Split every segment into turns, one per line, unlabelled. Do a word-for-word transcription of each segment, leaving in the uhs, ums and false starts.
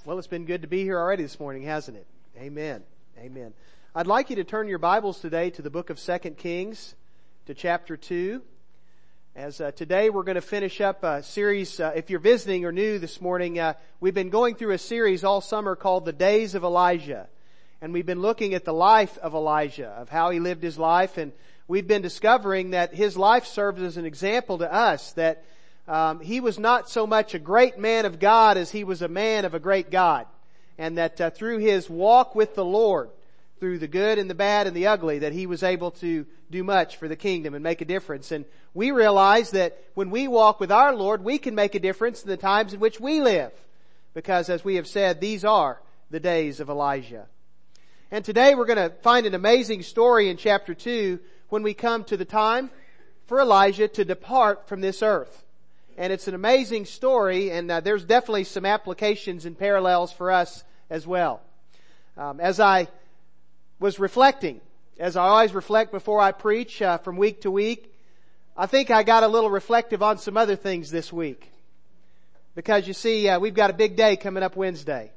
Well, it's been good to be here already this morning, hasn't it? Amen. Amen. I'd like you to turn your Bibles today to the book of Second Kings, to chapter two. As uh, today we're going to finish up a series, uh, if you're visiting or new this morning, uh, we've been going through a series all summer called The Days of Elijah. And we've been looking at the life of Elijah, of how he lived his life, and we've been discovering that his life serves as an example to us that Um, he was not so much a great man of God as he was a man of a great God. And that uh, through his walk with the Lord, through the good and the bad and the ugly, that he was able to do much for the kingdom and make a difference. And we realize that when we walk with our Lord, we can make a difference in the times in which we live. Because as we have said, these are the days of Elijah. And today we're going to find an amazing story in chapter two when we come to the time for Elijah to depart from this earth. And it's an amazing story, and uh, there's definitely some applications and parallels for us as well. Um, as I was reflecting, as I always reflect before I preach uh, from week to week, I think I got a little reflective on some other things this week. Because you see, uh, we've got a big day coming up Wednesday.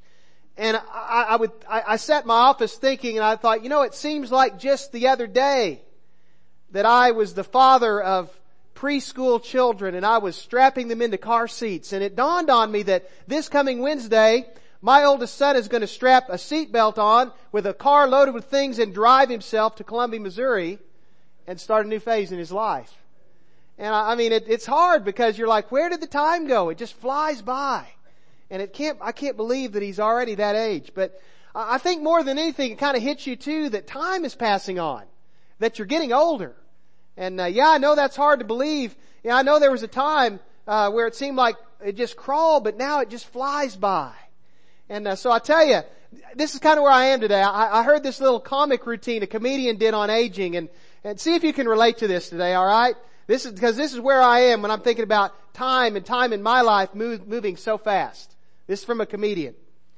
And I, I would, I, I sat in my office thinking, and I thought, you know, it seems like just the other day that I was the father of preschool children and I was strapping them into car seats, and it dawned on me that this coming Wednesday my oldest son is going to strap a seatbelt on with a car loaded with things and drive himself to Columbia, Missouri and start a new phase in his life. And I, I mean it, it's hard because you're like, where did the time go? It just flies by. And it can't, I can't believe that he's already that age. But I think more than anything it kind of hits you too that time is passing on, that you're getting older. And uh, yeah, I know that's hard to believe. Yeah, I know there was a time uh, where it seemed like it just crawled, but now it just flies by. And uh, so I tell you, this is kind of where I am today. I, I heard this little comic routine a comedian did on aging, and and see if you can relate to this today. All right, this is because this is where I am when I'm thinking about time and time in my life move, moving so fast. This is from a comedian.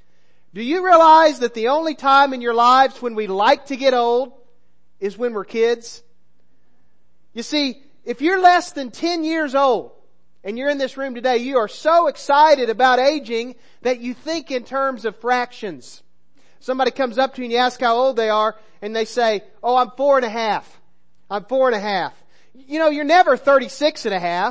Do you realize that the only time in your lives when we like to get old is when we're kids? You see, if you're less than ten years old and you're in this room today, you are so excited about aging that you think in terms of fractions. Somebody comes up to you and you ask how old they are and they say, oh, I'm four and a half. I'm four and a half. You know, you're never thirty-six and a half.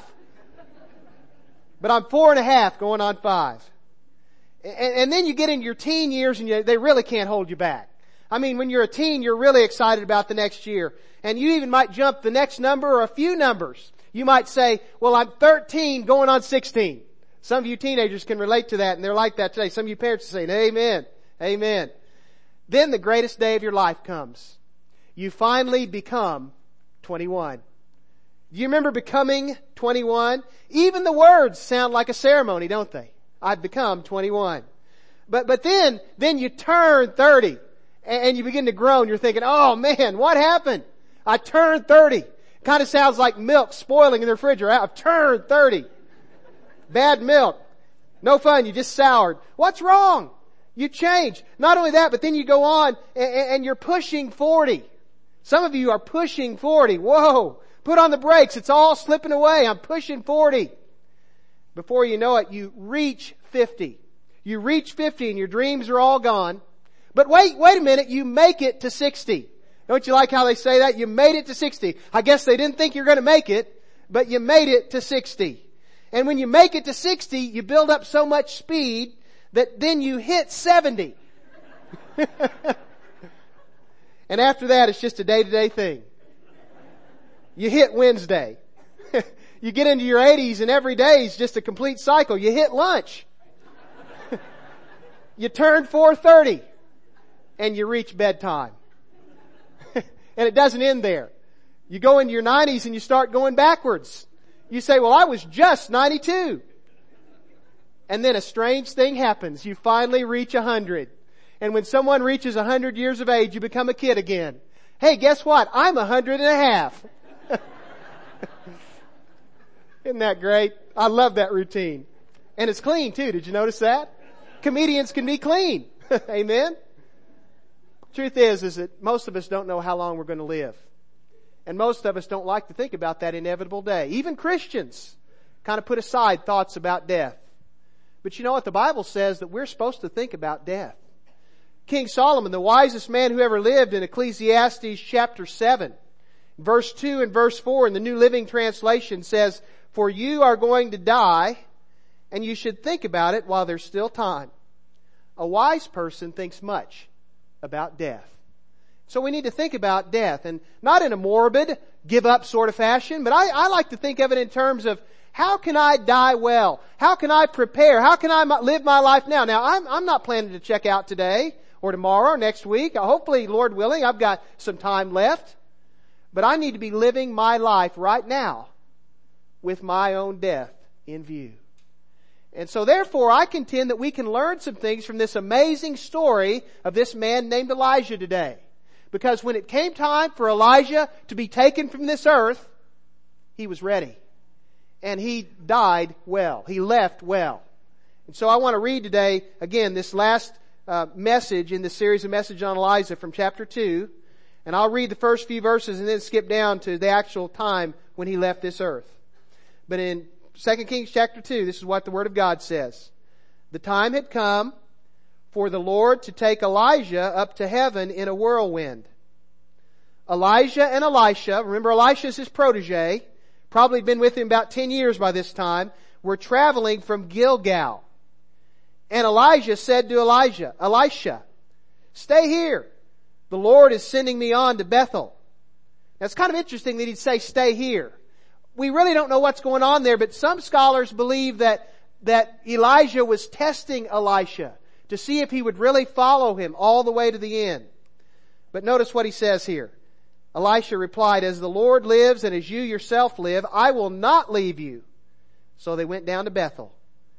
But I'm four and a half going on five. And, and then you get into your teen years and you, they really can't hold you back. I mean, when you're a teen, you're really excited about the next year. And you even might jump the next number or a few numbers. You might say, well, I'm thirteen going on sixteen. Some of you teenagers can relate to that, and they're like that today. Some of you parents are saying, amen, amen. Then the greatest day of your life comes. You finally become twenty-one. Do you remember becoming twenty-one? Even the words sound like a ceremony, don't they? I've become twenty-one. But, but then, then you turn thirty. And you begin to groan. You're thinking, oh man, what happened? I turned thirty. Kind of sounds like milk spoiling in the refrigerator. I've turned thirty. Bad milk. No fun. You just soured. What's wrong? You changed. Not only that, but then you go on and, and you're pushing forty. Some of you are pushing forty. Whoa. Put on the brakes. It's all slipping away. I'm pushing forty. Before you know it, you reach fifty. You reach fifty and your dreams are all gone. But wait, wait a minute, you make it to sixty. Don't you like how they say that? You made it to sixty. I guess they didn't think you were going to make it, but you made it to sixty. And when you make it to sixty, you build up so much speed that then you hit seventy. And after that, it's just a day-to-day thing. You hit Wednesday. You get into your eighties and every day is just a complete cycle. You hit lunch. You turn four thirty. And you reach bedtime. And it doesn't end there. You go into your nineties and you start going backwards. You say, well, I was just ninety-two. And then a strange thing happens. You finally reach one hundred. And when someone reaches one hundred years of age, you become a kid again. Hey, guess what? I'm one hundred and a half. Isn't that great? I love that routine. And it's clean too. Did you notice that? Comedians can be clean. Amen. Truth is, is that most of us don't know how long we're going to live. And most of us don't like to think about that inevitable day. Even Christians kind of put aside thoughts about death. But you know what? The Bible says that we're supposed to think about death. King Solomon, the wisest man who ever lived, in Ecclesiastes chapter seven, verse two and verse four in the New Living Translation says, "For you are going to die, and you should think about it while there's still time." A wise person thinks much about death. So we need to think about death, and not in a morbid, give up sort of fashion, but I, I like to think of it in terms of, how can I die well? How can I prepare? How can I live my life now? Now, I'm, I'm not planning to check out today or tomorrow or next week. Hopefully, Lord willing, I've got some time left. But I need to be living my life right now with my own death in view. And so therefore, I contend that we can learn some things from this amazing story of this man named Elijah today. Because when it came time for Elijah to be taken from this earth, he was ready. And he died well. He left well. And so I want to read today, again, this last uh, message in this series of messages on Elijah from chapter two. And I'll read the first few verses and then skip down to the actual time when he left this earth. But in Second Kings chapter two, this is what the Word of God says. "The time had come for the Lord to take Elijah up to heaven in a whirlwind. Elijah and Elisha," remember Elisha is his protege, probably been with him about ten years by this time, were traveling from Gilgal. And Elijah said to Elijah, "Elisha, stay here. The Lord is sending me on to Bethel." Now it's kind of interesting that he'd say, "Stay here." We really don't know what's going on there, but some scholars believe that, that Elijah was testing Elisha to see if he would really follow him all the way to the end. But notice what he says here. Elisha replied, "As the Lord lives and as you yourself live, I will not leave you." So they went down to Bethel.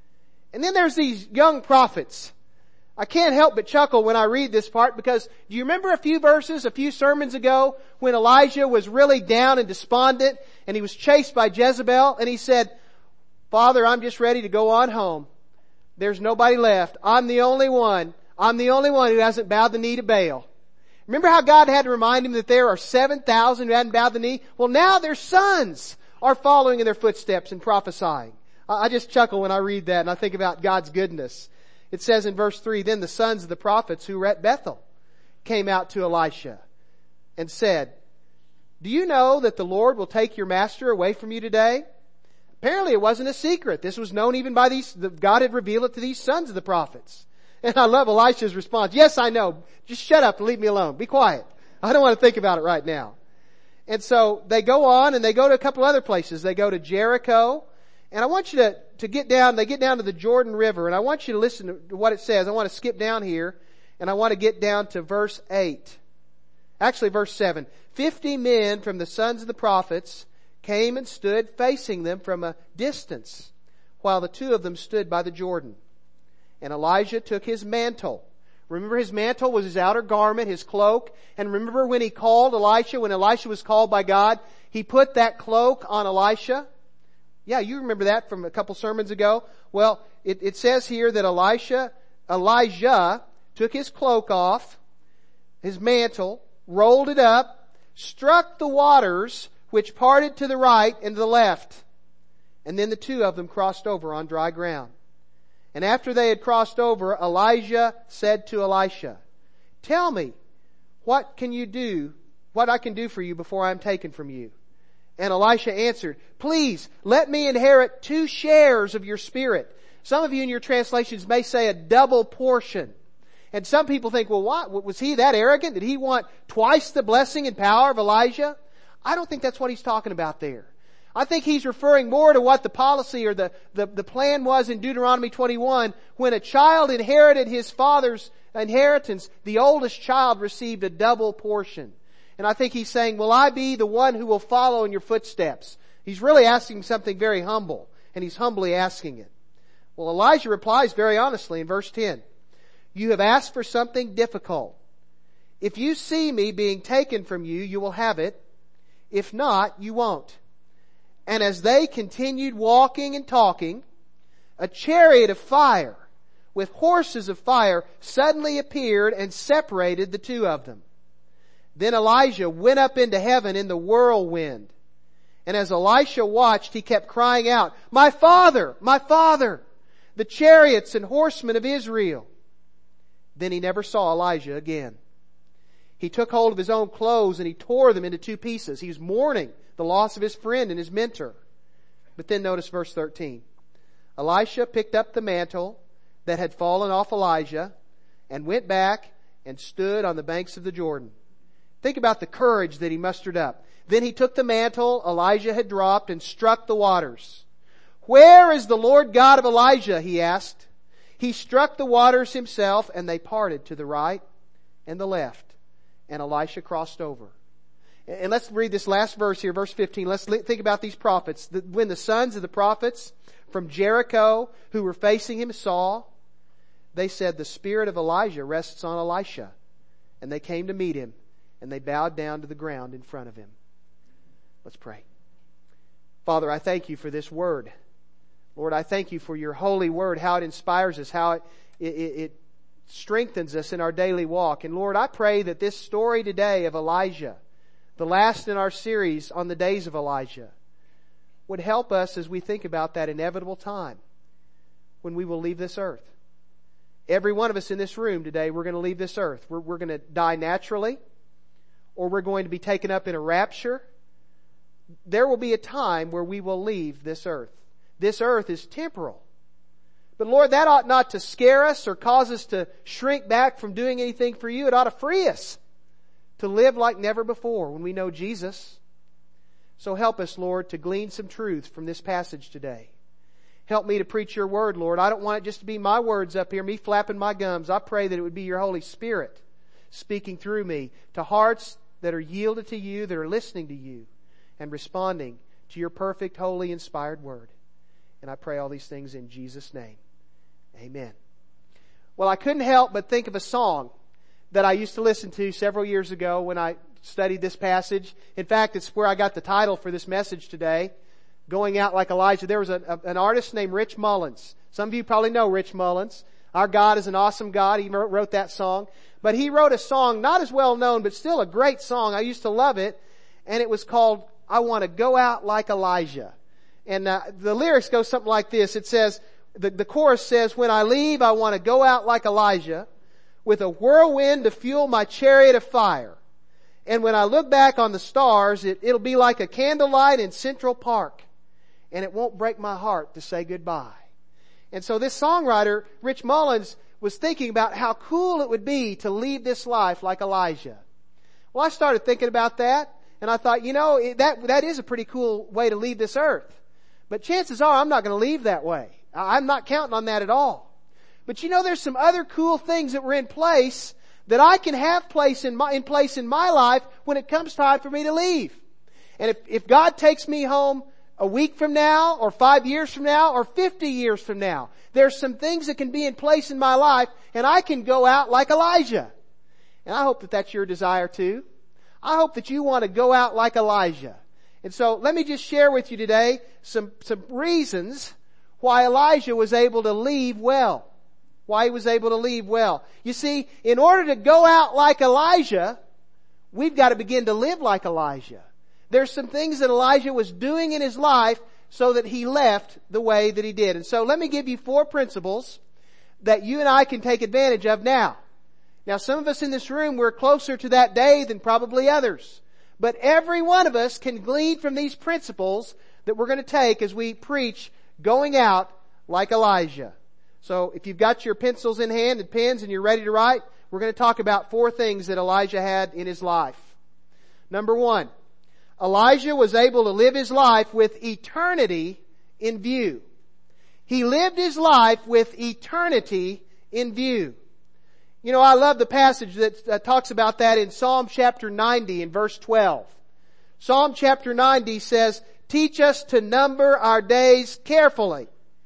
And then there's these young prophets. I can't help but chuckle when I read this part, because do you remember a few verses, a few sermons ago, when Elijah was really down and despondent and he was chased by Jezebel and he said, "Father, I'm just ready to go on home. There's nobody left. I'm the only one. I'm the only one who hasn't bowed the knee to Baal." Remember how God had to remind him that there are seven thousand who hadn't bowed the knee? Well, now their sons are following in their footsteps and prophesying. I just chuckle when I read that and I think about God's goodness. It says in verse three, "Then the sons of the prophets who were at Bethel came out to Elisha and said, 'Do you know that the Lord will take your master away from you today?'" Apparently it wasn't a secret. This was known even by these, God had revealed it to these sons of the prophets. And I love Elisha's response. "Yes, I know. Just shut up and leave me alone. Be quiet. I don't want to think about it right now." And so they go on and they go to a couple other places. They go to Jericho. And I want you to, to get down, they get down to the Jordan River. And I want you to listen to what it says. I want to skip down here. And I want to get down to verse eight. Actually, verse seven. Fifty men from the sons of the prophets came and stood facing them from a distance, while the two of them stood by the Jordan. And Elijah took his mantle. Remember, his mantle was his outer garment, his cloak. And remember when he called Elisha, when Elisha was called by God, he put that cloak on Elisha. Yeah, you remember that from a couple sermons ago. Well, it, it says here that Elisha, Elijah took his cloak off, his mantle, rolled it up, struck the waters, which parted to the right and to the left. And then the two of them crossed over on dry ground. And after they had crossed over, Elijah said to Elisha, "Tell me, what can you do, what I can do for you before I am taken from you?" And Elisha answered, "Please, let me inherit two shares of your spirit." Some of you in your translations may say a double portion. And some people think, well, what? Was he that arrogant? Did he want twice the blessing and power of Elijah? I don't think that's what he's talking about there. I think he's referring more to what the policy or the, the, the plan was in Deuteronomy twenty-one. When a child inherited his father's inheritance, the oldest child received a double portion. And I think he's saying, will I be the one who will follow in your footsteps? He's really asking something very humble, and he's humbly asking it. Well, Elijah replies very honestly in verse ten. "You have asked for something difficult. If you see me being taken from you, you will have it. If not, you won't." And as they continued walking and talking, a chariot of fire with horses of fire suddenly appeared and separated the two of them. Then Elijah went up into heaven in the whirlwind. And as Elisha watched, he kept crying out, "My father, my father!" the chariots and horsemen of Israel." Then he never saw Elijah again. He took hold of his own clothes and he tore them into two pieces. He was mourning the loss of his friend and his mentor. But then notice verse thirteen. Elisha picked up the mantle that had fallen off Elijah and went back and stood on the banks of the Jordan. Think about the courage that he mustered up. Then he took the mantle Elijah had dropped and struck the waters. "Where is the Lord God of Elijah?" he asked. He struck the waters himself, and they parted to the right and the left, and Elisha crossed over. And let's read this last verse here, verse fifteen. Let's think about these prophets. When the sons of the prophets from Jericho who were facing him saw, they said, "The spirit of Elijah rests on Elisha." And they came to meet him, and they bowed down to the ground in front of him. Let's pray. Father, I thank you for this word. Lord, I thank you for your holy word, how it inspires us, how it, it, it strengthens us in our daily walk. And Lord, I pray that this story today of Elijah, the last in our series on the days of Elijah, would help us as we think about that inevitable time when we will leave this earth. Every one of us in this room today, we're going to leave this earth. We're, we're going to die naturally, or we're going to be taken up in a rapture. There will be a time where we will leave this earth. This earth is temporal. But Lord, that ought not to scare us or cause us to shrink back from doing anything for you. It ought to free us to live like never before when we know Jesus. So help us, Lord, to glean some truth from this passage today. Help me to preach your word, Lord. I don't want it just to be my words up here, me flapping my gums. I pray that it would be your Holy Spirit speaking through me to hearts that are yielded to you, that are listening to you, and responding to your perfect, holy, inspired word. And I pray all these things in Jesus' name. Amen. Well, I couldn't help but think of a song that I used to listen to several years ago when I studied this passage. In fact, it's where I got the title for this message today, Going Out Like Elijah. There was a, a, an artist named Rich Mullins. Some of you probably know Rich Mullins. Our God is an awesome God. He wrote, wrote that song. But he wrote a song, not as well known, but still a great song. I used to love it. And it was called, "I Want to Go Out Like Elijah." And uh, the lyrics go something like this. It says, the, the chorus says, "When I leave, I want to go out like Elijah, with a whirlwind to fuel my chariot of fire. And when I look back on the stars, it, it'll be like a candlelight in Central Park. And it won't break my heart to say goodbye." And so this songwriter, Rich Mullins, was thinking about how cool it would be to leave this life like Elijah. Well, I started thinking about that, and I thought, you know, that, that is a pretty cool way to leave this earth. But chances are I'm not going to leave that way. I'm not counting on that at all. But you know, there's some other cool things that were in place that I can have place in my, in place in my life when it comes time for me to leave. And if, if God takes me home a week from now, or five years from now, or fifty years from now, there's some things that can be in place in my life, and I can go out like Elijah. And I hope that that's your desire too. I hope that you want to go out like Elijah. And so let me just share with you today some, some reasons why Elijah was able to leave well. Why he was able to leave well. You see, in order to go out like Elijah, we've got to begin to live like Elijah. There's some things that Elijah was doing in his life so that he left the way that he did. And so let me give you four principles that you and I can take advantage of now. Now, some of us in this room, we're closer to that day than probably others. But every one of us can glean from these principles that we're going to take as we preach going out like Elijah. So if you've got your pencils in hand and pens and you're ready to write, we're going to talk about four things that Elijah had in his life. Number one, Elijah was able to live his life with eternity in view. He lived his life with eternity in view. You know, I love the passage that uh, talks about that in Psalm chapter ninety in verse twelve. Psalm chapter ninety says, "Teach us to number our days carefully,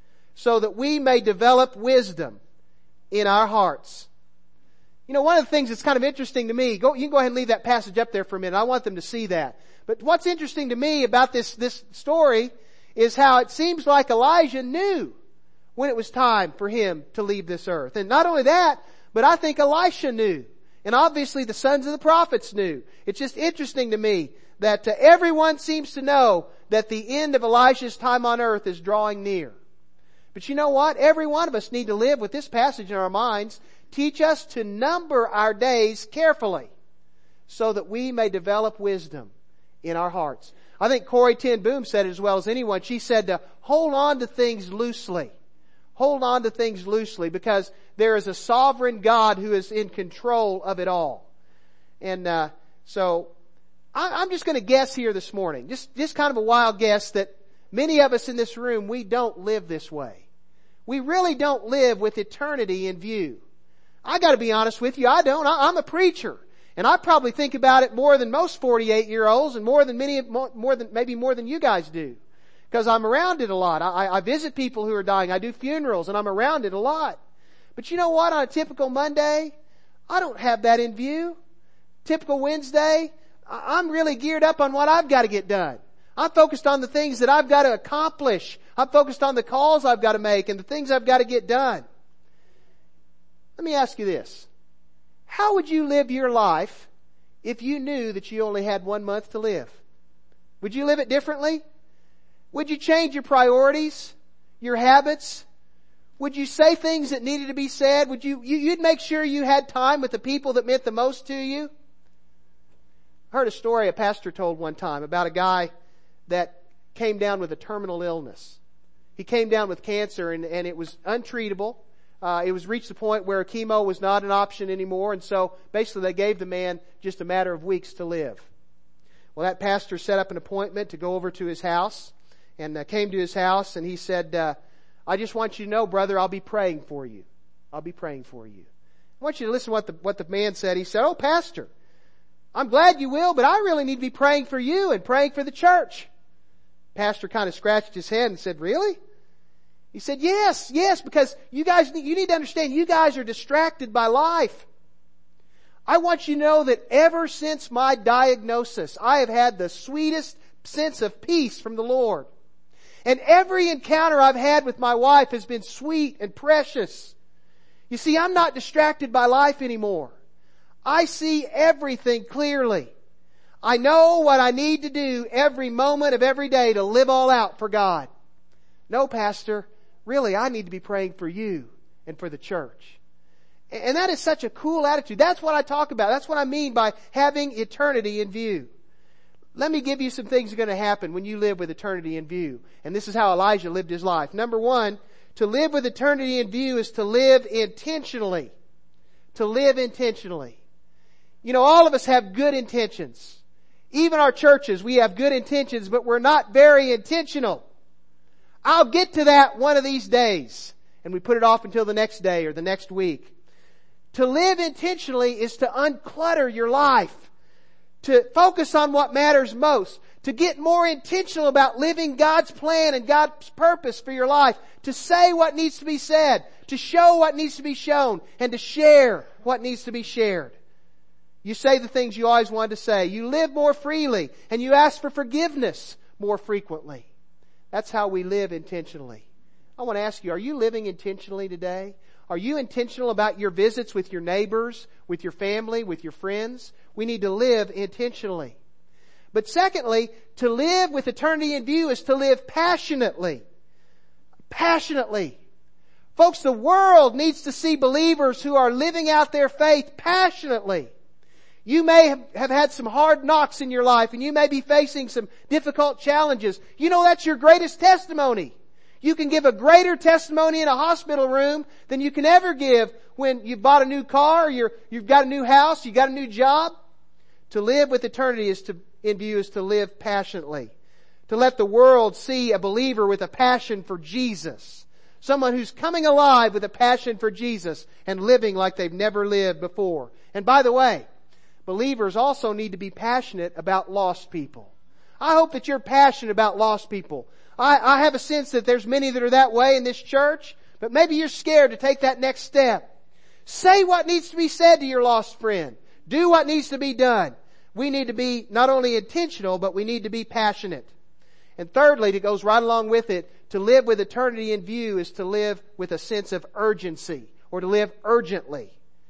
so that we may develop wisdom in our hearts." You know, one of the things that's kind of interesting to me, go, you can go ahead and leave that passage up there for a minute. I want them to see that. But what's interesting to me about this, this story is how it seems like Elijah knew when it was time for him to leave this earth. And not only that, but I think Elisha knew. And obviously the sons of the prophets knew. It's just interesting to me that uh, everyone seems to know that the end of Elijah's time on earth is drawing near. But you know what? Every one of us need to live with this passage in our minds. Teach us to number our days carefully so that we may develop wisdom in our hearts. I think Corrie ten Boom said it as well as anyone. She said to hold on to things loosely. Hold on to things loosely because there is a sovereign God who is in control of it all. And uh, so I, I'm just going to guess here this morning, just, just kind of a wild guess, that many of us in this room, we don't live this way. We really don't live with eternity in view. I got to be honest with you, I don't. I, I'm a preacher. And I probably think about it more than most forty-eight year olds and more than many, more, more than, maybe more than you guys do. Because I'm around it a lot. I, I visit people who are dying. I do funerals and I'm around it a lot. But you know what? On a typical Monday, I don't have that in view. Typical Wednesday, I'm really geared up on what I've got to get done. I'm focused on the things that I've got to accomplish. I'm focused on the calls I've got to make and the things I've got to get done. Let me ask you this. How would you live your life if you knew that you only had one month to live? Would you live it differently? Would you change your priorities, your habits? Would you say things that needed to be said? Would you, you you'd make sure you had time with the people that meant the most to you? I heard a story a pastor told one time about a guy that came down with a terminal illness. He came down with cancer and, and it was untreatable. Uh, it was reached the point where chemo was not an option anymore, and so basically they gave the man just a matter of weeks to live. Well, that pastor set up an appointment to go over to his house, and uh, came to his house, and he said, uh, I just want you to know, brother, I'll be praying for you. I'll be praying for you. I want you to listen to what the, what the man said. He said, oh, pastor, I'm glad you will, but I really need to be praying for you and praying for the church. Pastor kind of scratched his head and said, really? He said, yes, yes, because you guys, you need to understand, you guys are distracted by life. I want you to know that ever since my diagnosis, I have had the sweetest sense of peace from the Lord. And every encounter I've had with my wife has been sweet and precious. You see, I'm not distracted by life anymore. I see everything clearly. I know what I need to do every moment of every day to live all out for God. No, pastor, really, I need to be praying for you and for the church. And that is such a cool attitude. That's what I talk about. That's what I mean by having eternity in view. Let me give you some things that are going to happen when you live with eternity in view. And this is how Elijah lived his life. Number one, to live with eternity in view is to live intentionally. To live intentionally. You know, all of us have good intentions. Even our churches, we have good intentions, but we're not very intentional. I'll get to that one of these days. And we put it off until the next day or the next week. To live intentionally is to unclutter your life. To focus on what matters most. To get more intentional about living God's plan and God's purpose for your life. To say what needs to be said. To show what needs to be shown. And to share what needs to be shared. You say the things you always wanted to say. You live more freely. And you ask for forgiveness more frequently. That's how we live intentionally. I want to ask you, are you living intentionally today? Are you intentional about your visits with your neighbors, with your family, with your friends? We need to live intentionally. But secondly, to live with eternity in view is to live passionately. Passionately. Folks, the world needs to see believers who are living out their faith passionately. You may have, have had some hard knocks in your life and you may be facing some difficult challenges. You know, that's your greatest testimony. You can give a greater testimony in a hospital room than you can ever give when you've bought a new car, or you're, you've got a new house, you've got a new job. To live with eternity is to, in view is to live passionately. To let the world see a believer with a passion for Jesus. Someone who's coming alive with a passion for Jesus and living like they've never lived before. And by the way, believers also need to be passionate about lost people. I hope that you're passionate about lost people. I, I have a sense that there's many that are that way in this church, but maybe you're scared to take that next step. Say what needs to be said to your lost friend. Do what needs to be done. We need to be not only intentional, but we need to be passionate. And thirdly, it goes right along with it, to live with eternity in view is to live with a sense of urgency, or to live urgently.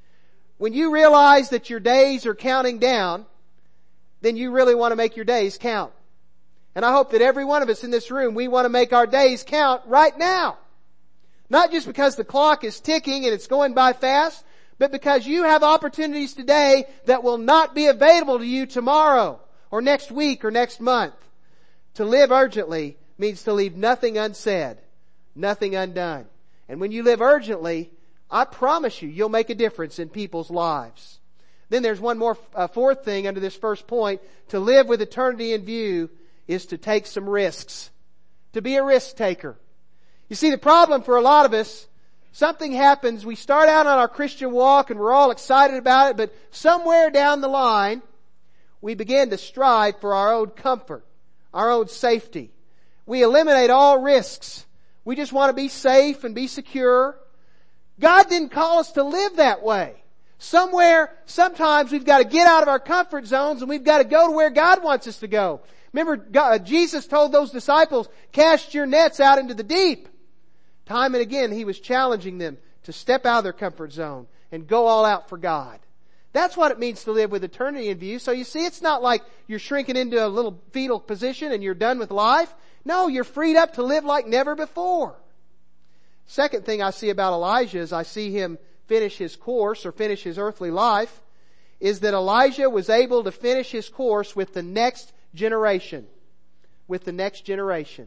When you realize that your days are counting down, then you really want to make your days count. And I hope that every one of us in this room, we want to make our days count right now. Not just because the clock is ticking and it's going by fast, but because you have opportunities today that will not be available to you tomorrow or next week or next month. To live urgently means to leave nothing unsaid, nothing undone. And when you live urgently, I promise you, you'll make a difference in people's lives. Then there's one more, uh, fourth thing under this first point. To live with eternity in view is to take some risks. To be a risk taker. You see, the problem for a lot of us, something happens, we start out on our Christian walk and we're all excited about it, but somewhere down the line, we begin to strive for our own comfort, our own safety. We eliminate all risks. We just want to be safe and be secure. God didn't call us to live that way. Somewhere, sometimes we've got to get out of our comfort zones and we've got to go to where God wants us to go. Remember, God, Jesus told those disciples, cast your nets out into the deep. Time and again, He was challenging them to step out of their comfort zone and go all out for God. That's what it means to live with eternity in view. So you see, it's not like you're shrinking into a little fetal position and you're done with life. No, you're freed up to live like never before. Second thing I see about Elijah is I see him finish his course or finish his earthly life is that Elijah was able to finish his course with the next generation. With the next generation.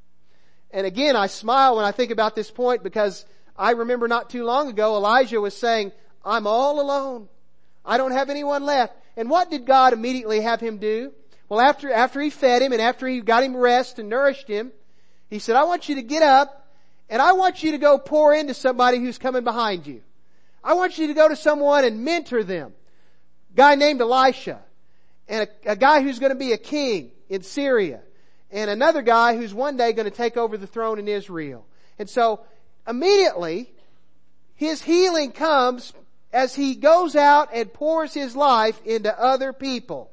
And again, I smile when I think about this point because I remember not too long ago Elijah was saying, I'm all alone. I don't have anyone left. And what did God immediately have him do? Well, after, after He fed him and after He got him rest and nourished him, He said, I want you to get up and I want you to go pour into somebody who's coming behind you. I want you to go to someone and mentor them. A guy named Elisha and a, a guy who's going to be a king in Syria and another guy who's one day going to take over the throne in Israel. And so immediately his healing comes as he goes out and pours his life into other people.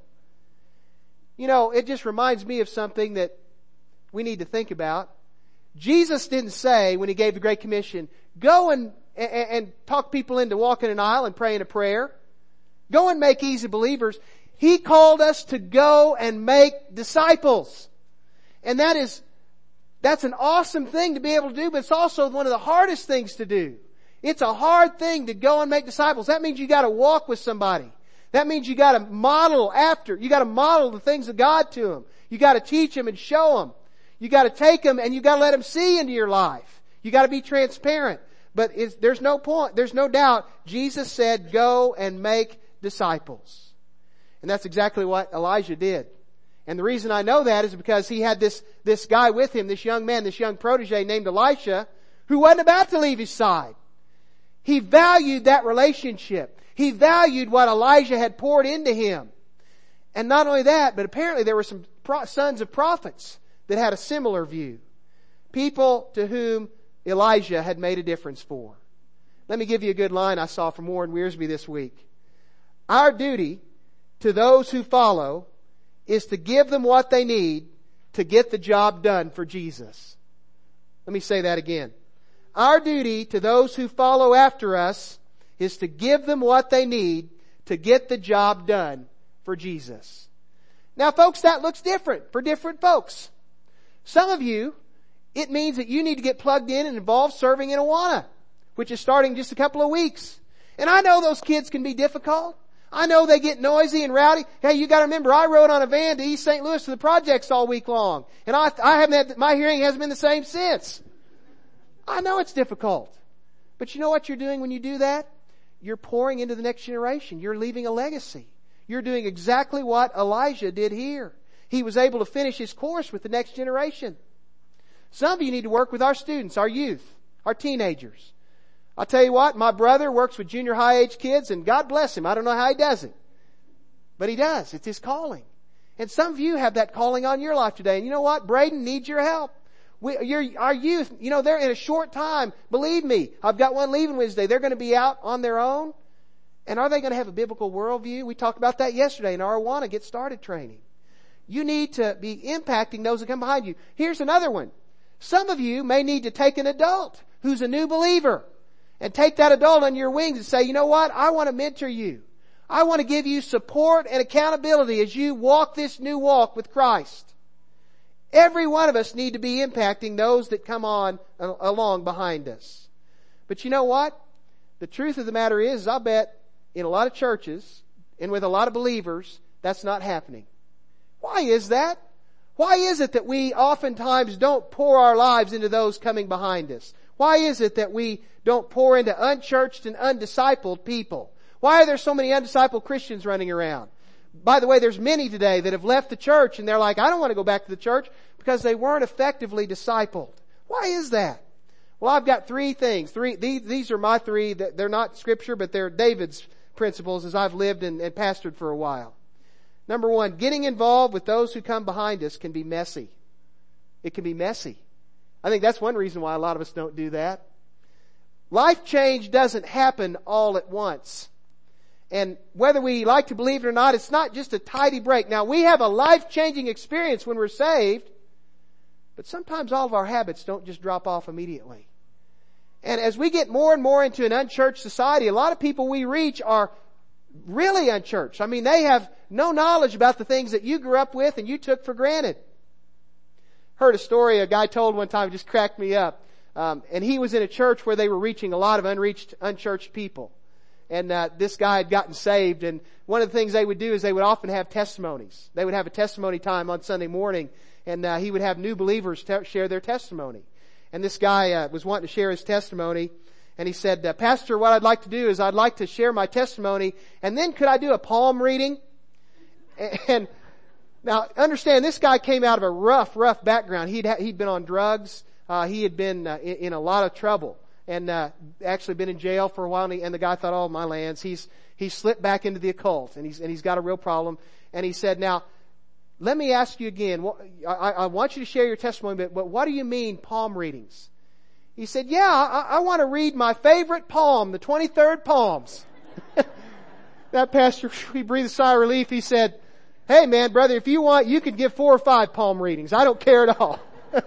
You know, it just reminds me of something that we need to think about. Jesus didn't say when He gave the Great Commission, go and, and, and talk people into walking an aisle and praying a prayer. Go and make easy believers. He called us to go and make disciples. And that is, that's an awesome thing to be able to do, but it's also one of the hardest things to do. It's a hard thing to go and make disciples. That means you gotta walk with somebody. That means you gotta model after, you gotta model the things of God to them. You gotta teach them and show them. You gotta take them and you gotta let them see into your life. You gotta be transparent. But it's, there's no point, there's no doubt, Jesus said, go and make disciples. And that's exactly what Elijah did. And the reason I know that is because he had this, this guy with him, this young man, this young protege named Elisha, who wasn't about to leave his side. He valued that relationship. He valued what Elijah had poured into him. And not only that, but apparently there were some pro- sons of prophets that had a similar view. People to whom Elijah had made a difference for. Let me give you a good line I saw from Warren Wiersbe this week. Our duty to those who follow is to give them what they need to get the job done for Jesus. Let me say that again. Our duty to those who follow after us is to give them what they need to get the job done for Jesus. Now folks, that looks different for different folks. Some of you, it means that you need to get plugged in and involved serving in Awana, which is starting in just a couple of weeks. And I know those kids can be difficult. I know they get noisy and rowdy. Hey, you gotta remember, I rode on a van to East Saint Louis to the projects all week long. And I, I haven't had, my hearing hasn't been the same since. I know it's difficult. But you know what you're doing when you do that? You're pouring into the next generation. You're leaving a legacy. You're doing exactly what Elijah did here. He was able to finish his course with the next generation. Some of you need to work with our students, our youth, our teenagers. I'll tell you what, my brother works with junior high age kids and God bless him. I don't know how he does it. But he does. It's his calling. And some of you have that calling on your life today. And you know what? Braden needs your help. We, your, our youth, you know, they're in a short time. Believe me, I've got one leaving Wednesday. They're going to be out on their own. And are they going to have a biblical worldview? We talked about that yesterday in our Awana Get Started training. You need to be impacting those that come behind you. Here's another one. Some of you may need to take an adult who's a new believer and take that adult on your wings and say, you know what? I want to mentor you. I want to give you support and accountability as you walk this new walk with Christ. Every one of us need to be impacting those that come on uh, along behind us. But you know what? The truth of the matter is, I'll bet in a lot of churches and with a lot of believers, that's not happening. Why is that? Why is it that we oftentimes don't pour our lives into those coming behind us? Why is it that we don't pour into unchurched and undiscipled people? Why are there so many undiscipled Christians running around? By the way, there's many today that have left the church and they're like, I don't want to go back to the church because they weren't effectively discipled. Why is that? Well, I've got three things. Three, these, these are my three. They're not scripture, but they're David's principles as I've lived and, and pastored for a while. Number one, getting involved with those who come behind us can be messy. It can be messy. I think that's one reason why a lot of us don't do that. Life change doesn't happen all at once. And whether we like to believe it or not, it's not just a tidy break. Now, we have a life-changing experience when we're saved, but sometimes all of our habits don't just drop off immediately. And as we get more and more into an unchurched society, a lot of people we reach are really unchurched. I mean, they have no knowledge about the things that you grew up with and you took for granted. Heard a story a guy told one time, it just cracked me up. Um, and he was in a church where they were reaching a lot of unreached, unchurched people. And uh, this guy had gotten saved, and one of the things they would do is they would often have testimonies. They would have a testimony time on Sunday morning, and uh, he would have new believers te- share their testimony. And this guy uh, was wanting to share his testimony, and he said, uh, Pastor, what I'd like to do is I'd like to share my testimony, and then could I do a palm reading? And, and now, understand, this guy came out of a rough, rough background. He'd ha- he'd been on drugs. Uh, he had been uh, in, in a lot of trouble. And uh, actually been in jail for a while, and, he, and the guy thought, "Oh, my lands, he's he's slipped back into the occult, and he's and he's got a real problem." And he said, "Now, let me ask you again. What, I, I want you to share your testimony, but, but what do you mean palm readings?" He said, "Yeah, I, I want to read my favorite palm, the twenty-third Psalms." That pastor, he breathed a sigh of relief. He said, "Hey, man, brother, if you want, you can give four or five palm readings. I don't care at all."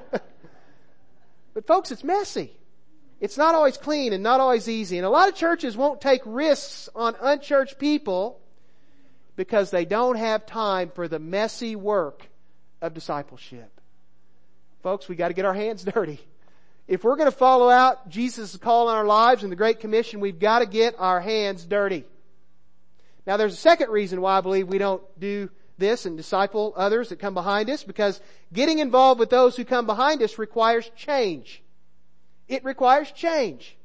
But folks, it's messy. It's not always clean and not always easy. And a lot of churches won't take risks on unchurched people because they don't have time for the messy work of discipleship. Folks, we got to get our hands dirty. If we're going to follow out Jesus' call on our lives and the Great Commission, we've got to get our hands dirty. Now, there's a second reason why I believe we don't do this and disciple others that come behind us, because getting involved with those who come behind us requires change. It requires change.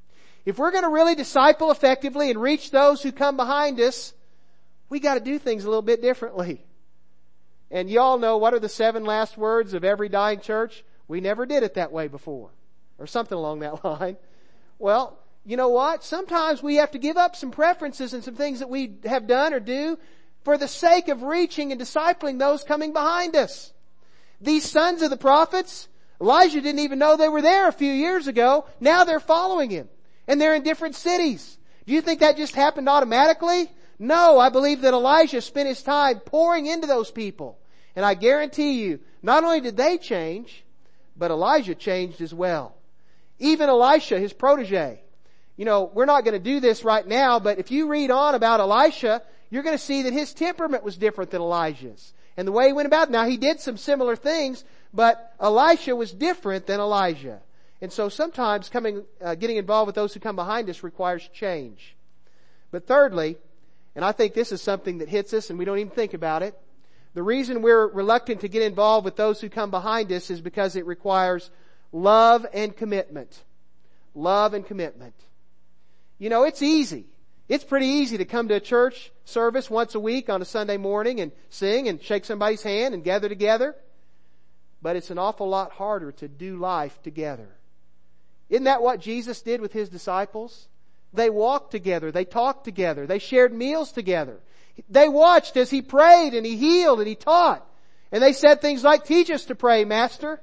If we're going to really disciple effectively and reach those who come behind us, we got to do things a little bit differently. And you all know, what are the seven last words of every dying church? We never did it that way before. Or something along that line. Well, you know what? Sometimes we have to give up some preferences and some things that we have done or do for the sake of reaching and discipling those coming behind us. These sons of the prophets, Elijah didn't even know they were there a few years ago. Now they're following him. And they're in different cities. Do you think that just happened automatically? No, I believe that Elijah spent his time pouring into those people. And I guarantee you, not only did they change, but Elijah changed as well. Even Elisha, his protege. You know, we're not going to do this right now, but if you read on about Elisha, you're going to see that his temperament was different than Elijah's. And the way he went about it. Now, he did some similar things, but Elisha was different than Elijah. And so sometimes coming, uh, getting involved with those who come behind us requires change. But thirdly, and I think this is something that hits us and we don't even think about it, the reason we're reluctant to get involved with those who come behind us is because it requires love and commitment. Love and commitment. You know, it's easy. It's pretty easy to come to a church service once a week on a Sunday morning and sing and shake somebody's hand and gather together. But it's an awful lot harder to do life together. Isn't that what Jesus did with His disciples? They walked together. They talked together. They shared meals together. They watched as He prayed and He healed and He taught. And they said things like, "Teach us to pray, Master."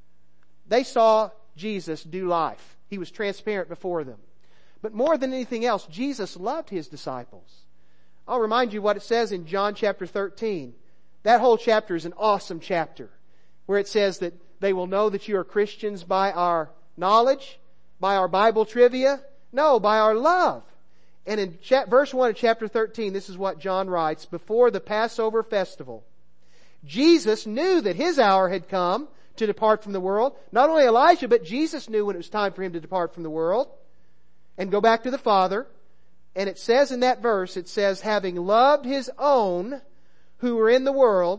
They saw Jesus do life. He was transparent before them. But more than anything else, Jesus loved His disciples. I'll remind you what it says in John chapter thirteen. That whole chapter is an awesome chapter, where it says that they will know that you are Christians by our knowledge, by our Bible trivia. No, by our love. And in cha- verse one of chapter thirteen, this is what John writes. Before the Passover festival, Jesus knew that his hour had come to depart from the world. Not only Elijah, but Jesus knew when it was time for him to depart from the world and go back to the Father. And it says in that verse, it says, having loved his own who were in the world,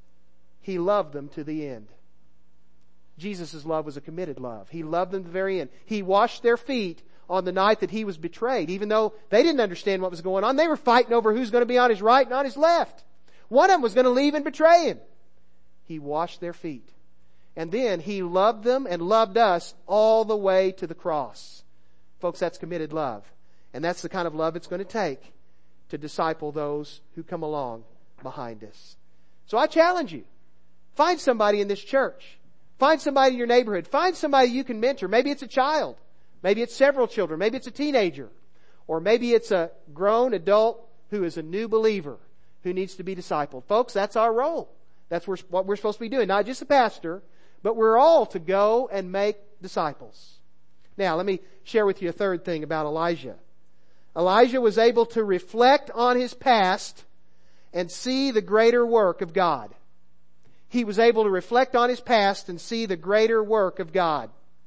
he loved them to the end. Jesus' love was a committed love. He loved them to the very end. He washed their feet on the night that he was betrayed. Even though they didn't understand what was going on, they were fighting over who's going to be on his right and on his left. One of them was going to leave and betray him. He washed their feet. And then he loved them and loved us all the way to the cross. Folks, that's committed love. And that's the kind of love it's going to take to disciple those who come along behind us. So I challenge you. Find somebody in this church. Find somebody in your neighborhood. Find somebody you can mentor. Maybe it's a child. Maybe it's several children. Maybe it's a teenager. Or maybe it's a grown adult who is a new believer who needs to be discipled. Folks, that's our role. That's what we're supposed to be doing. Not just a pastor, but we're all to go and make disciples. Now, let me share with you a third thing about Elijah. Elijah was able to reflect on his past and see the greater work of God. He was able to reflect on his past and see the greater work of God.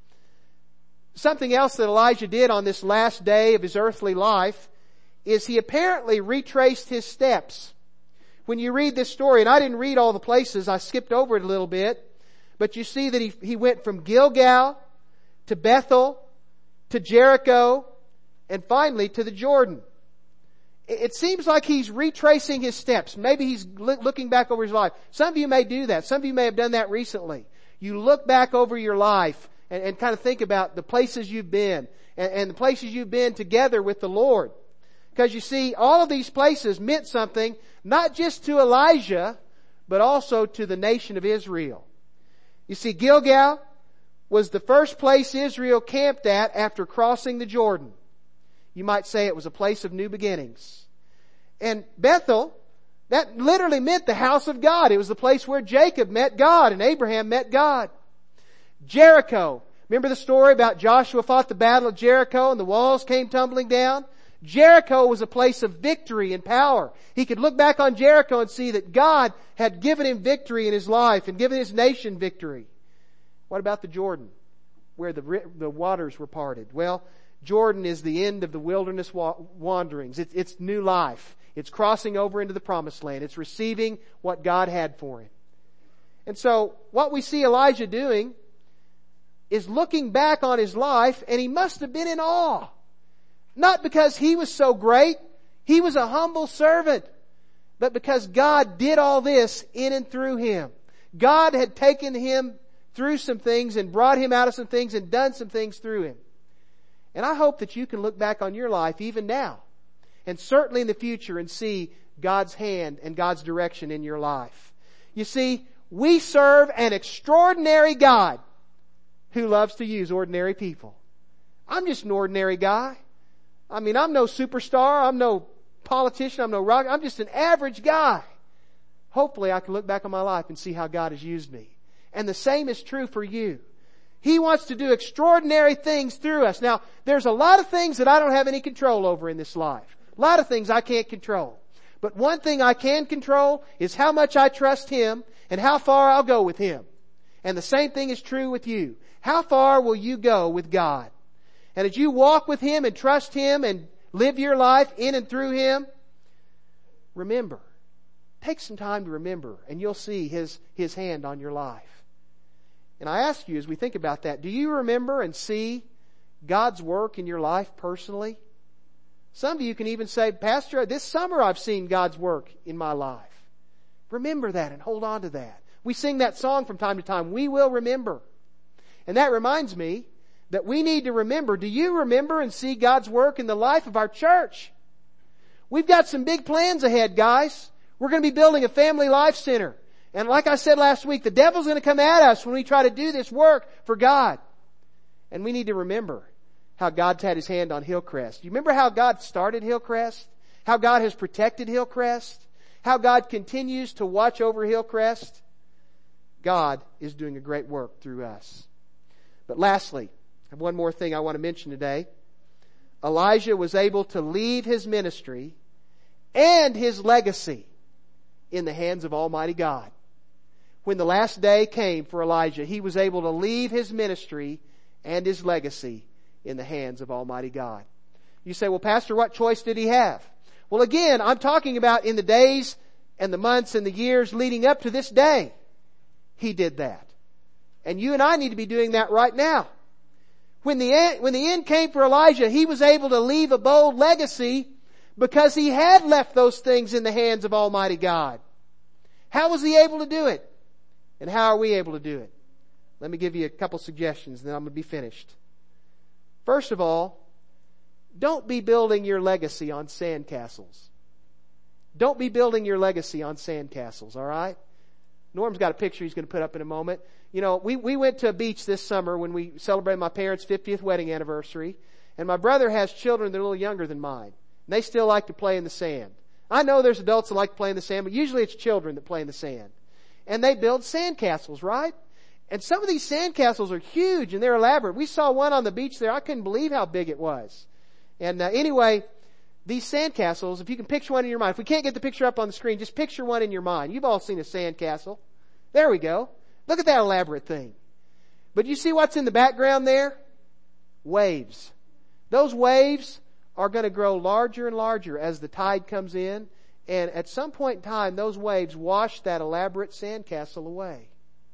Something else that Elijah did on this last day of his earthly life is he apparently retraced his steps. When you read this story, and I didn't read all the places, I skipped over it a little bit, but you see that he, he went from Gilgal to Bethel to Jericho and finally to the Jordan. It seems like he's retracing his steps. Maybe he's looking back over his life. Some of you may do that. Some of you may have done that recently. You look back over your life and, and kind of think about the places you've been and, and the places you've been together with the Lord. Because you see, all of these places meant something, not just to Elijah, but also to the nation of Israel. You see, Gilgal was the first place Israel camped at after crossing the Jordan. You might say it was a place of new beginnings. And Bethel, that literally meant the house of God. It was the place where Jacob met God and Abraham met God. Jericho. Remember the story about Joshua fought the battle of Jericho and the walls came tumbling down? Jericho was a place of victory and power. He could look back on Jericho and see that God had given him victory in his life and given his nation victory. What about the Jordan, where the, the waters were parted? Well, Jordan is the end of the wilderness wa- wanderings. It's, it's new life. It's crossing over into the promised land. It's receiving what God had for him. And so what we see Elijah doing is looking back on his life, and he must have been in awe. Not because he was so great. He was a humble servant. But because God did all this in and through him. God had taken him through some things and brought him out of some things and done some things through him. And I hope that you can look back on your life even now and certainly in the future and see God's hand and God's direction in your life. You see, we serve an extraordinary God who loves to use ordinary people. I'm just an ordinary guy. I mean, I'm no superstar. I'm no politician. I'm no rock. I'm just an average guy. Hopefully I can look back on my life and see how God has used me. And the same is true for you. He wants to do extraordinary things through us. Now, there's a lot of things that I don't have any control over in this life. A lot of things I can't control. But one thing I can control is how much I trust Him and how far I'll go with Him. And the same thing is true with you. How far will you go with God? And as you walk with Him and trust Him and live your life in and through Him, remember. Take some time to remember and you'll see His, His hand on your life. And I ask you as we think about that, do you remember and see God's work in your life personally? Some of you can even say, Pastor, this summer I've seen God's work in my life. Remember that and hold on to that. We sing that song from time to time, we will remember. And that reminds me that we need to remember, do you remember and see God's work in the life of our church? We've got some big plans ahead, guys. We're going to be building a family life center. And like I said last week, the devil's going to come at us when we try to do this work for God. And we need to remember how God's had His hand on Hillcrest. You remember how God started Hillcrest? How God has protected Hillcrest? How God continues to watch over Hillcrest? God is doing a great work through us. But lastly, I have one more thing I want to mention today. Elijah was able to leave his ministry and his legacy in the hands of Almighty God. when the last day came for Elijah, he was able to leave his ministry and his legacy in the hands of Almighty God. You say, well, Pastor, what choice did he have? Well, again, I'm talking about in the days and the months and the years leading up to this day. He did that. And you and I need to be doing that right now. When the end, when the end came for Elijah, he was able to leave a bold legacy because he had left those things in the hands of Almighty God. How was he able to do it? And how are we able to do it? Let me give you a couple suggestions and then I'm going to be finished. First of all, don't be building your legacy on sandcastles. Don't be building your legacy on sandcastles, all right? Norm's got a picture he's going to put up in a moment. You know, we, we went to a beach this summer when we celebrated my parents' fiftieth wedding anniversary. And my brother has children that are a little younger than mine. And they still like to play in the sand. I know there's adults that like to play in the sand, but usually it's children that play in the sand. And they build sandcastles, right? And some of these sandcastles are huge and they're elaborate. We saw one on the beach there. I couldn't believe how big it was. And uh, anyway, these sandcastles, if you can picture one in your mind. If we can't get the picture up on the screen, just picture one in your mind. You've all seen a sandcastle. There we go. Look at that elaborate thing. But you see what's in the background there? Waves. Those waves are going to grow larger and larger as the tide comes in. And at some point in time, those waves wash that elaborate sandcastle away.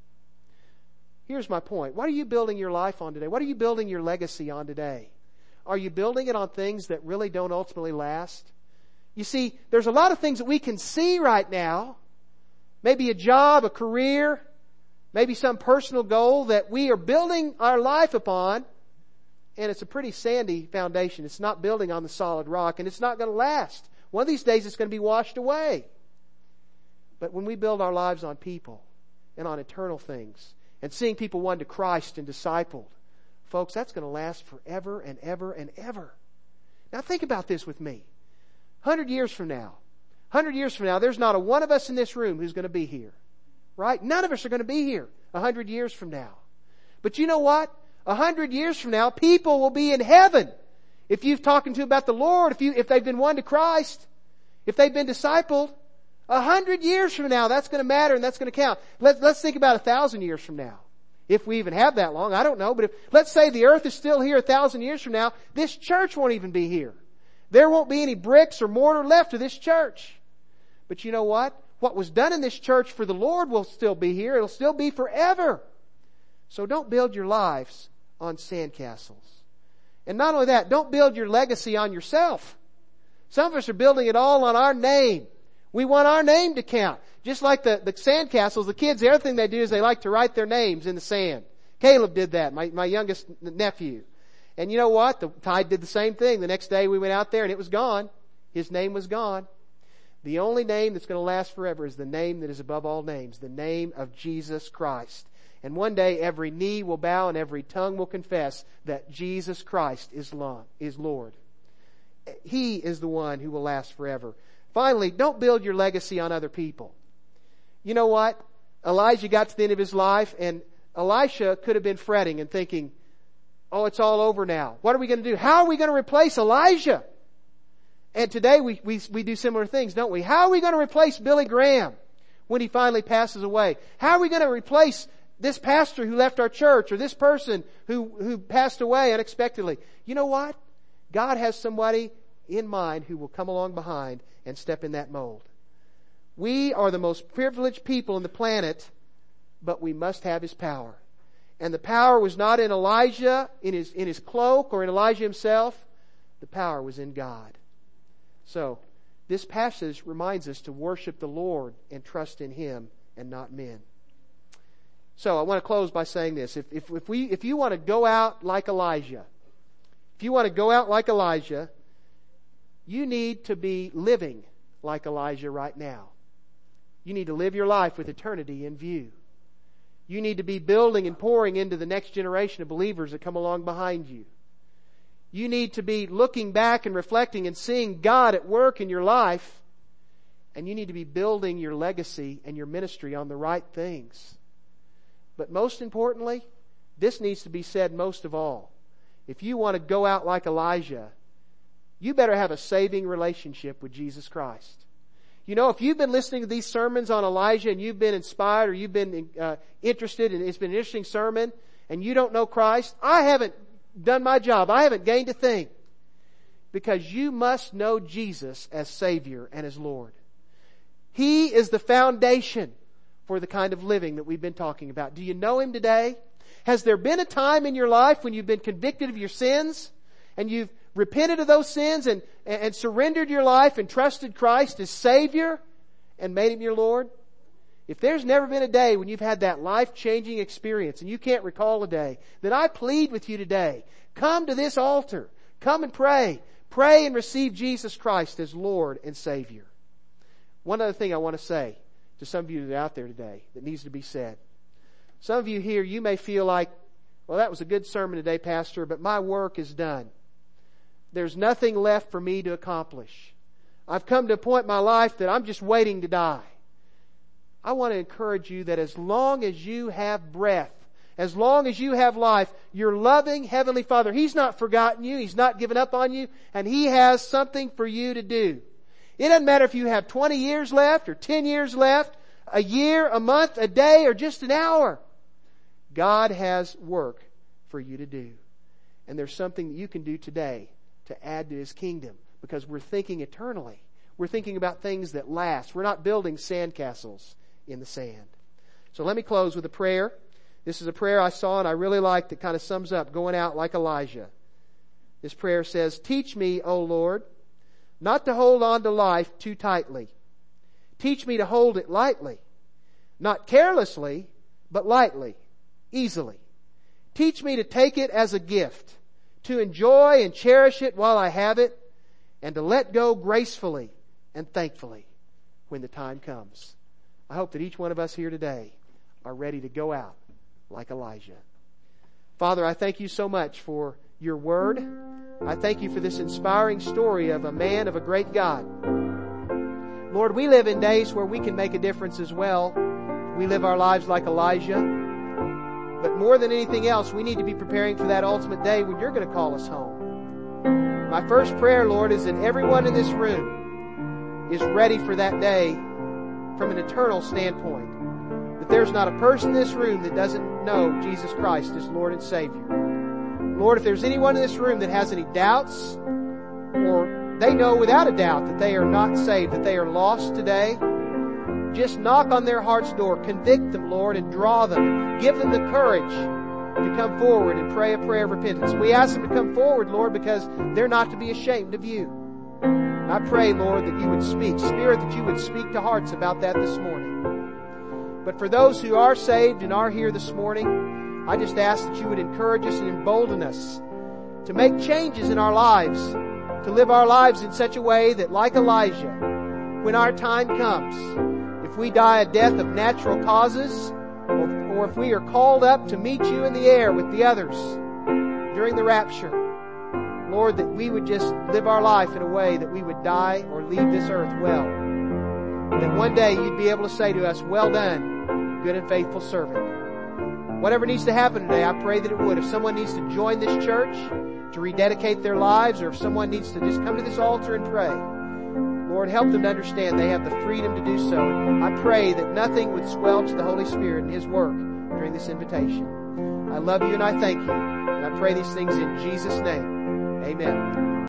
Here's my point. What are you building your life on today? What are you building your legacy on today? Are you building it on things that really don't ultimately last? You see, there's a lot of things that we can see right now. Maybe a job, a career, maybe some personal goal that we are building our life upon. And it's a pretty sandy foundation. It's not building on the solid rock and it's not going to last. One of these days it's going to be washed away. But when we build our lives on people and on eternal things and seeing people won to Christ and discipled, folks, that's going to last forever and ever and ever. Now think about this with me. Hundred years from now, hundred years from now, there's not a one of us in this room who's going to be here. Right? None of us are going to be here a hundred years from now. But you know what? A hundred years from now, people will be in heaven. If you've talking to about the Lord, if you, if they've been won to Christ, if they've been discipled, a hundred years from now, that's going to matter and that's going to count. Let's, let's think about a thousand years from now. If we even have that long, I don't know. But if, let's say the earth is still here a thousand years from now, this church won't even be here. There won't be any bricks or mortar left of this church. But you know what? What was done in this church for the Lord will still be here. It'll still be forever. So don't build your lives on sandcastles. And not only that, don't build your legacy on yourself. Some of us are building it all on our name. We want our name to count. Just like the, the sandcastles, the kids, the other thing they do is they like to write their names in the sand. Caleb did that, my, my youngest nephew. And you know what? The tide did the same thing. The next day we went out there and it was gone. His name was gone. The only name that's going to last forever is the name that is above all names, the name of Jesus Christ. And one day every knee will bow and every tongue will confess that Jesus Christ is Lord. He is the one who will last forever. Finally, don't build your legacy on other people. You know what? Elijah got to the end of his life and Elisha could have been fretting and thinking, oh, it's all over now. What are we going to do? How are we going to replace Elijah? And today we, we, we do similar things, don't we? How are we going to replace Billy Graham when he finally passes away? How are we going to replace this pastor who left our church or this person who, who passed away unexpectedly? You know what? God has somebody in mind who will come along behind and step in that mold. We are the most privileged people on the planet, but we must have His power. And the power was not in Elijah, in his, in his cloak, or in Elijah himself. The power was in God. So, this passage reminds us to worship the Lord and trust in Him and not men. So, I want to close by saying this. If, if, if, we, if you want to go out like Elijah, if you want to go out like Elijah, you need to be living like Elijah right now. You need to live your life with eternity in view. You need to be building and pouring into the next generation of believers that come along behind you. You need to be looking back and reflecting and seeing God at work in your life. And you need to be building your legacy and your ministry on the right things. But most importantly, this needs to be said most of all. If you want to go out like Elijah, you better have a saving relationship with Jesus Christ. You know, if you've been listening to these sermons on Elijah and you've been inspired or you've been uh, interested and it's been an interesting sermon and you don't know Christ, I haven't done my job. I haven't gained a thing. Because you must know Jesus as Savior and as Lord. He is the foundation for the kind of living that we've been talking about. Do you know Him today? Has there been a time in your life when you've been convicted of your sins and you've repented of those sins and, and surrendered your life and trusted Christ as Savior and made Him your Lord? If there's never been a day when you've had that life-changing experience and you can't recall a day, then I plead with you today, come to this altar. Come and pray. Pray and receive Jesus Christ as Lord and Savior. One other thing I want to say to some of you that are out there today that needs to be said. Some of you here, you may feel like, well, that was a good sermon today, Pastor, but my work is done. There's nothing left for me to accomplish. I've come to a point in my life that I'm just waiting to die. I want to encourage you that as long as you have breath, as long as you have life, your loving Heavenly Father, He's not forgotten you. He's not given up on you. And He has something for you to do. It doesn't matter if you have twenty years left or ten years left, a year, a month, a day, or just an hour. God has work for you to do. And there's something that you can do today to add to His kingdom. Because we're thinking eternally. We're thinking about things that last. We're not building sandcastles in the sand. So let me close with a prayer. This is a prayer I saw and I really like that kind of sums up going out like Elijah. This prayer says, teach me, O Lord, not to hold on to life too tightly. Teach me to hold it lightly. Not carelessly, but lightly, easily. Teach me to take it as a gift, to enjoy and cherish it while I have it, and to let go gracefully and thankfully when the time comes. I hope that each one of us here today are ready to go out like Elijah. Father, I thank You so much for Your Word. I thank You for this inspiring story of a man of a great God. Lord, we live in days where we can make a difference as well. We live our lives like Elijah. But more than anything else, we need to be preparing for that ultimate day when You're going to call us home. My first prayer, Lord, is that everyone in this room is ready for that day from an eternal standpoint. That there's not a person in this room that doesn't know Jesus Christ as Lord and Savior. Lord, if there's anyone in this room that has any doubts, or they know without a doubt that they are not saved, that they are lost today, just knock on their heart's door, convict them, Lord, and draw them. Give them the courage to come forward and pray a prayer of repentance. We ask them to come forward, Lord, because they're not to be ashamed of You. I pray, Lord, that You would speak, Spirit, that You would speak to hearts about that this morning. But for those who are saved and are here this morning, I just ask that You would encourage us and embolden us to make changes in our lives, to live our lives in such a way that, like Elijah, when our time comes, if we die a death of natural causes, or, or if we are called up to meet You in the air with the others during the rapture, Lord, that we would just live our life in a way that we would die or leave this earth well. That one day You'd be able to say to us, well done, good and faithful servant. Whatever needs to happen today, I pray that it would. If someone needs to join this church to rededicate their lives, or if someone needs to just come to this altar and pray, Lord, help them to understand they have the freedom to do so. And I pray that nothing would squelch the Holy Spirit and His work during this invitation. I love You and I thank You. And I pray these things in Jesus' name. Amen.